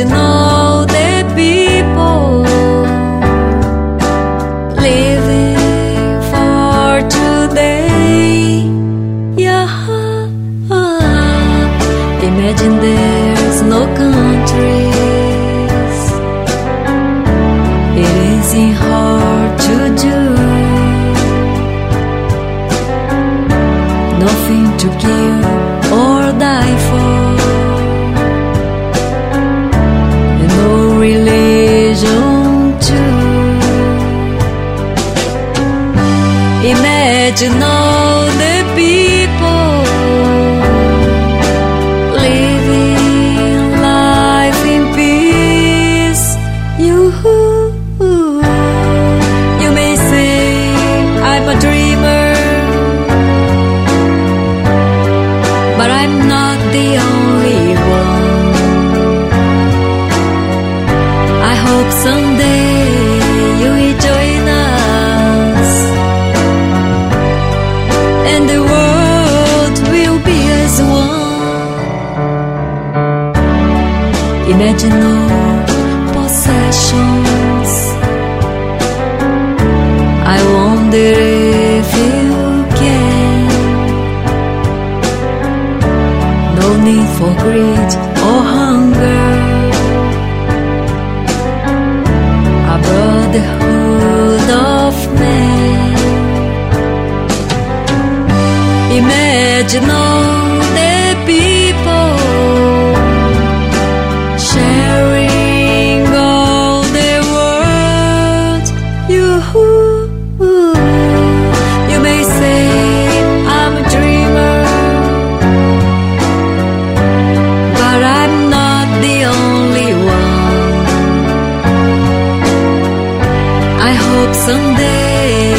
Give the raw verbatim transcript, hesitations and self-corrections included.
Imagine all the people living for today. Yeah. Imagine there's no countries. It isn't hard to do. Nothing to kill or die for. And no religion too. Imagine all the people living life in peace. You, you may say I'm a dreamer, but I'm not the only one. I hope someday you will join us, and the world will be as one. Imagine no possessions. I wonder if you can. No need for greed or hunger. A brotherhood of men. Imagine all the people sharing all the world. You, you may say I'm a dreamer, but I'm not the only one. I hope someday